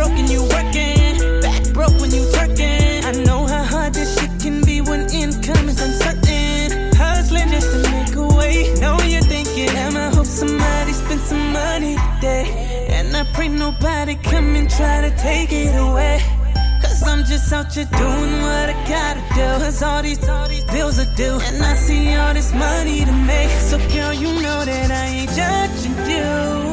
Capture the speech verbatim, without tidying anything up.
broke and you working, back broke when you twerking. I know how hard this shit can be when income is uncertain. Hustling just to make a way. Know you're thinking, damn, I hope somebody spend some money today. And I pray nobody come and try to take it away. Cause I'm just out here doing what I gotta do. Cause all these, all these bills are due. And I see all this money to make. So girl, you know that I ain't judging you.